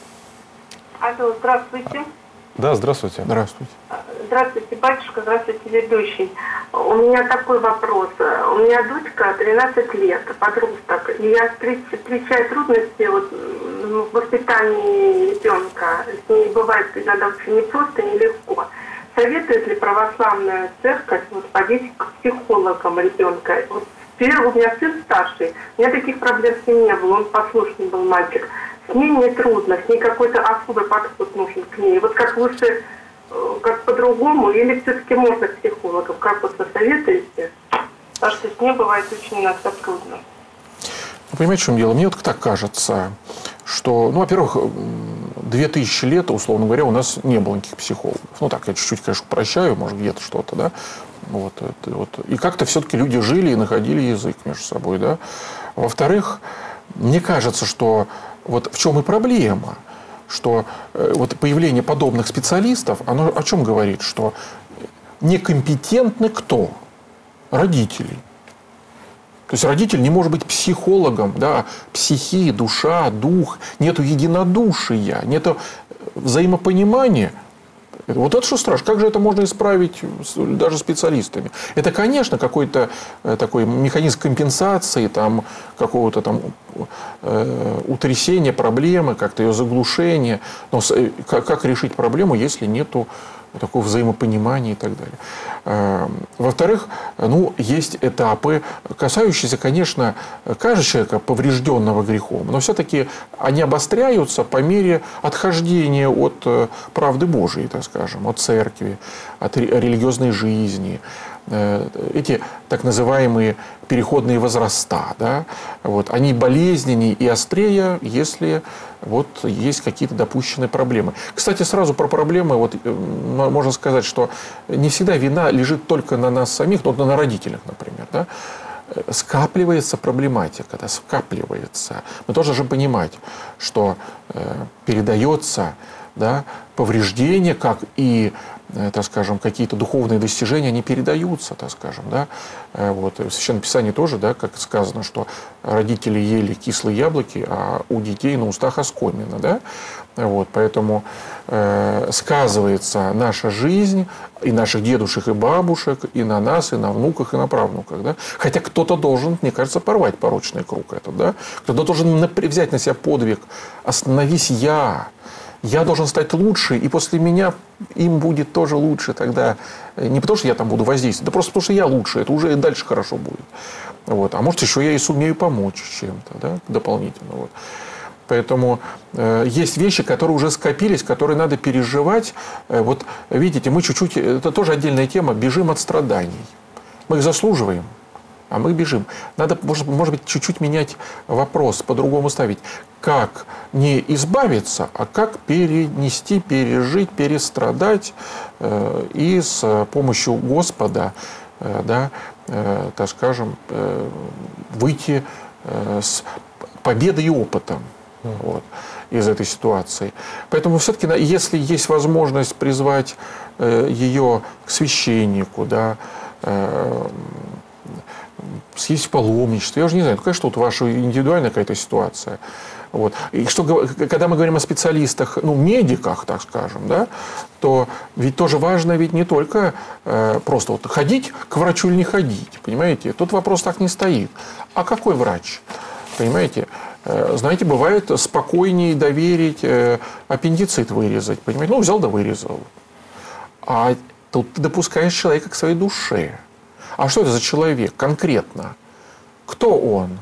Алло, здравствуйте. Да, здравствуйте. Здравствуйте. Здравствуйте, батюшка, здравствуйте, ведущий. У меня такой вопрос. У меня дочка тринадцать лет, подросток, и я встречаю трудности вот, в воспитании ребенка. С ней бывает иногда очень непросто, нелегко. Советует ли православная церковь вот, ходить к психологам ребенка? Вот, у меня сын старший, у меня таких проблем с ним не было, он послушный был мальчик. С ней не трудно, с ней какой-то особый подход нужен к ней. Вот как лучше, как по-другому, или все-таки можно к психологам? Как вот вы советуете? Потому что с ней бывает очень иногда трудно. Вы понимаете, в чем дело? Мне вот так кажется, что, ну, во-первых, две тысячи лет, условно говоря, у нас не было никаких психологов. Ну, так, я чуть-чуть, конечно, прощаю, может, где-то что-то, да. Вот, это, вот. И как-то все-таки люди жили и находили язык между собой, да. Во-вторых, мне кажется, что вот в чем и проблема, что э, вот появление подобных специалистов, оно о чем говорит? Что некомпетентны кто? Родители. То есть родитель не может быть психологом, да, психия, душа, дух, нету единодушия, нету взаимопонимания. Вот это что страшно. Как же это можно исправить даже специалистами? Это, конечно, какой-то такой механизм компенсации, там, какого-то там э, утрясения проблемы, как-то ее заглушения. Но как, как решить проблему, если нету такое взаимопонимание и так далее. Во-вторых, ну, есть этапы, касающиеся, конечно, каждого человека, поврежденного грехом, но все-таки они обостряются по мере отхождения от правды Божией, так скажем, от церкви, от религиозной жизни. Эти так называемые переходные возраста, да, вот, они болезненнее и острее, если вот, есть какие-то допущенные проблемы. Кстати, сразу про проблемы, вот, можно сказать, что не всегда вина лежит только на нас самих, но на родителях, например. Да? Скапливается проблематика, да, скапливается. Мы тоже должны понимать, что э, передается, да, повреждения, как и, так скажем, какие-то духовные достижения, они передаются, так скажем, да. Вот. В Священном Писании тоже, да, как сказано, что родители ели кислые яблоки, а у детей на устах оскомина, да. Вот. Поэтому э, сказывается наша жизнь и наших дедушек и бабушек, и на нас, и на внуках, и на правнуках, да. Хотя кто-то должен, мне кажется, порвать порочный круг этот, да. Кто-то должен взять на себя подвиг: остановись я. Я должен стать лучше, и после меня им будет тоже лучше тогда. Не потому, что я там буду воздействовать, да просто потому, что я лучше. Это уже и дальше хорошо будет. Вот. А может, еще я и сумею помочь чем-то, да, дополнительно. Вот. Поэтому э, есть вещи, которые уже скопились, которые надо переживать. Э, вот видите, мы чуть-чуть, это тоже отдельная тема, бежим от страданий. Мы их заслуживаем, а мы бежим. Надо, может, может быть, чуть-чуть менять вопрос, по-другому ставить. Как не избавиться, а как перенести, пережить, перестрадать э, и с помощью Господа, э, да, э, так скажем, э, выйти э, с победой и опытом. Вот, из этой ситуации. Поэтому все-таки, если есть возможность призвать э, ее к священнику, да, э, съесть в паломничество, я уже не знаю, ну, конечно, тут ваша индивидуальная какая-то ситуация. Вот. И что, когда мы говорим о специалистах, ну, медиках, так скажем, да, то ведь тоже важно ведь не только э, просто вот ходить к врачу или не ходить, понимаете? Тут вопрос так не стоит. А какой врач? Понимаете? Э, знаете, бывает спокойнее доверить э, аппендицит вырезать, понимаете? Ну, взял да вырезал. А тут ты допускаешь человека к своей душе. А что это за человек конкретно? Кто он?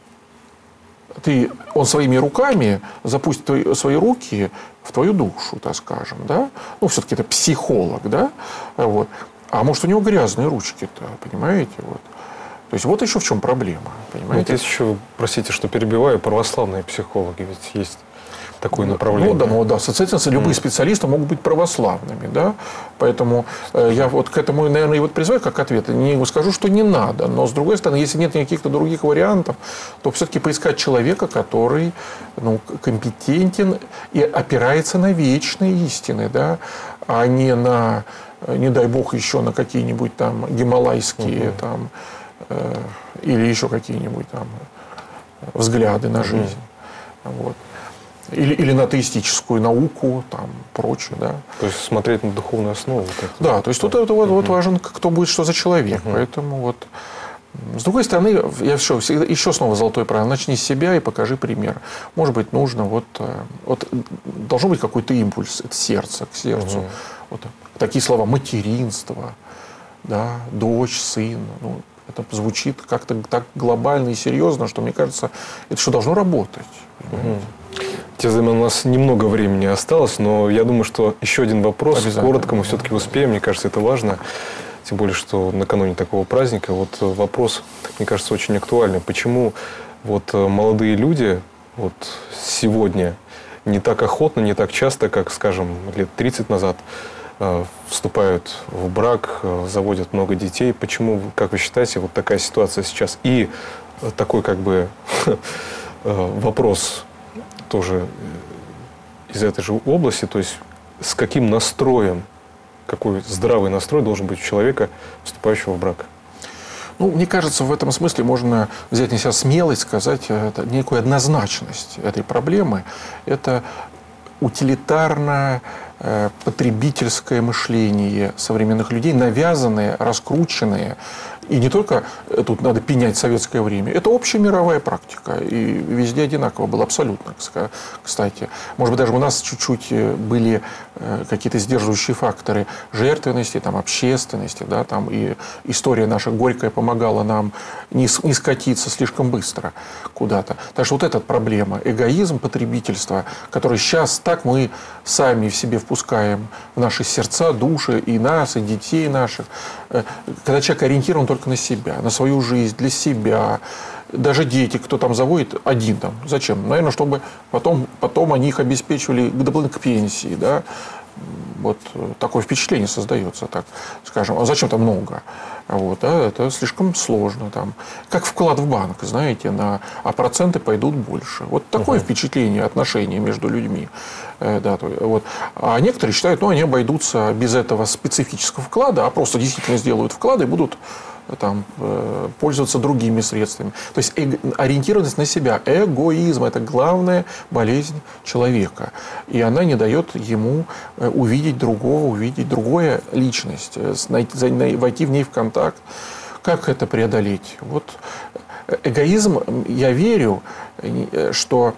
Ты, он своими руками запустит твои, свои руки в твою душу, так скажем, да? Ну, все-таки это психолог, да? Вот. А может, у него грязные ручки-то, понимаете? Вот. То есть, вот еще в чем проблема, понимаете? Вот есть еще, простите, что перебиваю, православные психологи, ведь есть такое направление. Ну да, ну да, соответственно, любые mm. специалисты могут быть православными, да, поэтому э, я вот к этому, наверное, и вот призываю как ответ. Не скажу, что не надо, но с другой стороны, если нет никаких-то других вариантов, то все-таки поискать человека, который, ну, компетентен и опирается на вечные истины, да, а не на, не дай бог, еще на какие-нибудь там гималайские mm-hmm. там э, или еще какие-нибудь там взгляды на жизнь, mm-hmm. вот. Или, или на атеистическую науку, там, прочее, да. То есть смотреть на духовную основу. Вот да, то есть тут это вот, вот важен, кто будет, что за человек. Uh-huh. Поэтому вот. С другой стороны, я все, всегда, еще снова золотое правило. Начни с себя и покажи пример. Может быть, нужно, вот, вот должен быть какой-то импульс от сердца к сердцу. Uh-huh. Вот, такие слова: материнство, да, дочь, сын. Ну, это звучит как-то так глобально и серьезно, что, мне кажется, это что должно работать. Uh-huh. У нас немного времени осталось, но я думаю, что еще один вопрос. Коротко мы все-таки успеем. Мне кажется, это важно. Тем более, что накануне такого праздника. Вот вопрос, мне кажется, очень актуальный. Почему вот молодые люди вот сегодня не так охотно, не так часто, как, скажем, лет тридцать назад, вступают в брак, заводят много детей? Почему, как вы считаете, вот такая ситуация сейчас? И такой как бы вопрос тоже из этой же области, то есть с каким настроем, какой здравый настрой должен быть у человека, вступающего в брак? Ну, мне кажется, в этом смысле можно взять на себя смелость, сказать, это некую однозначность этой проблемы. Это утилитарное, потребительское мышление современных людей, навязанное, раскрученное И не только тут надо пенять советское время, это общая мировая практика. И везде одинаково было абсолютно, кстати. Может быть, даже у нас чуть-чуть были какие-то сдерживающие факторы жертвенности, там, общественности, да, там, и история наша горькая помогала нам не, не скатиться слишком быстро куда-то. Так что вот эта проблема, эгоизм, потребительство, который сейчас так мы сами в себе впускаем в наши сердца, души, и нас, и детей наших. Когда человек ориентирован только на себя, на свою жизнь, для себя. Даже дети, кто там заводит, один там. Зачем? Наверное, чтобы потом, потом они их обеспечивали дополнительно к пенсии. Да? Вот такое впечатление создается, так скажем. А зачем-то много? Вот, да? Это слишком сложно. Там. Как вклад в банк, знаете, на, а проценты пойдут больше. Вот такое uh-huh. впечатление, отношения между людьми. Э, да, то, вот. А некоторые считают, ну, они обойдутся без этого специфического вклада, а просто действительно сделают вклады и будут там, э, пользоваться другими средствами. То есть эго, ориентированность на себя, эгоизм – это главная болезнь человека. И она не дает ему э, увидеть другого, увидеть другую личность, э, найти, на, войти в ней в контакт. Как это преодолеть? Вот эгоизм, я верю, что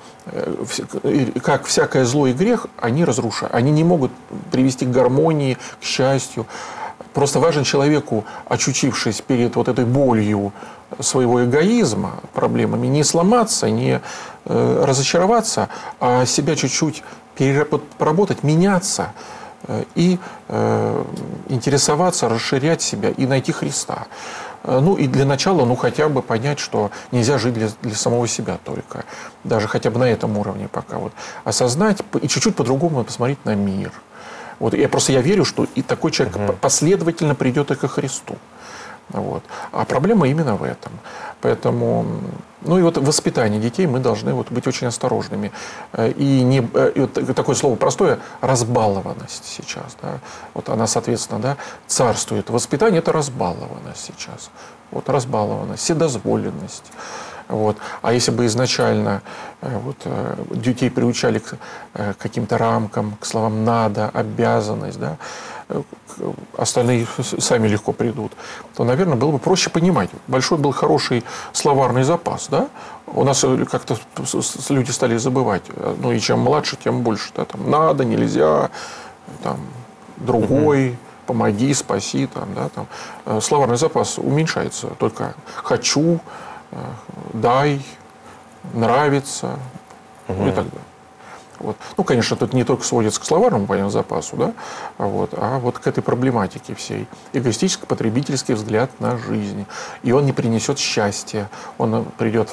как всякое зло и грех, они разрушают. Они не могут привести к гармонии, к счастью. Просто важен человеку, очутившись перед вот этой болью своего эгоизма, проблемами, не сломаться, не э, разочароваться, а себя чуть-чуть поработать, меняться э, и э, интересоваться, расширять себя и найти Христа. Ну и для начала, ну хотя бы понять, что нельзя жить для, для самого себя только. Даже хотя бы на этом уровне пока. Вот. Осознать и чуть-чуть по-другому посмотреть на мир. Вот. Я просто я верю, что и такой человек угу. последовательно придет и ко Христу. Вот. А проблема именно в этом. Поэтому, ну и вот в воспитании детей мы должны вот быть очень осторожными. И, не, и вот такое слово простое – разбалованность сейчас. Да? Вот она, соответственно, да, царствует. Воспитание – это разбалованность сейчас. Вот разбалованность, вседозволенность. Вот. А если бы изначально вот, детей приучали к каким-то рамкам, к словам «надо», «обязанность», да, остальные сами легко придут, то, наверное, было бы проще понимать. Большой был хороший словарный запас, да? У нас как-то люди стали забывать. Ну, и чем младше, тем больше. Да? Там, надо, нельзя, там, другой, помоги, спаси. Там, да? Там. Словарный запас уменьшается. Только хочу, дай, нравится, угу. и так далее. Вот. Ну, конечно, тут не только сводится к словарному понятному запасу, да, вот, а вот к этой проблематике всей. Эгоистический потребительский взгляд на жизнь. И он не принесет счастья. Он придет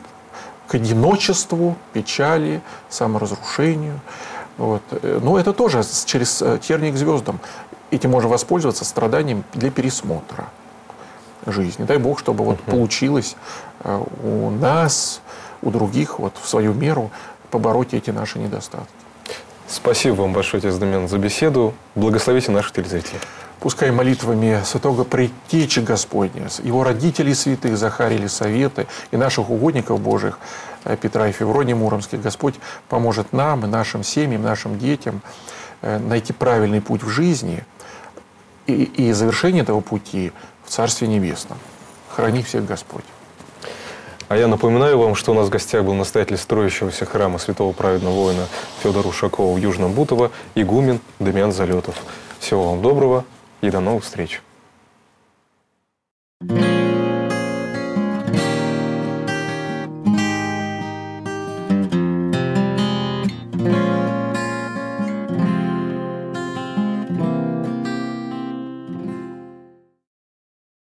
к одиночеству, печали, саморазрушению. Вот. Но это тоже через тернии к звездам. Этим можно воспользоваться страданием для пересмотра жизни. Дай Бог, чтобы вот получилось у нас, у других вот в свою меру побороть эти наши недостатки. Спасибо вам большое, отец Дамиан, за беседу. Благословите наших телезрителей. Пускай молитвами святого Предтечи Господня, его родителей святых, Захария, Елисаветы и наших угодников Божьих, Петра и Феврония Муромских, Господь поможет нам и нашим семьям, нашим детям найти правильный путь в жизни и, и завершение этого пути в Царстве Небесном. Храни всех Господь. А я напоминаю вам, что у нас в гостях был настоятель строящегося храма святого праведного воина Федора Ушакова в Южном Бутово, игумен Дамиан Залетов. Всего вам доброго и до новых встреч.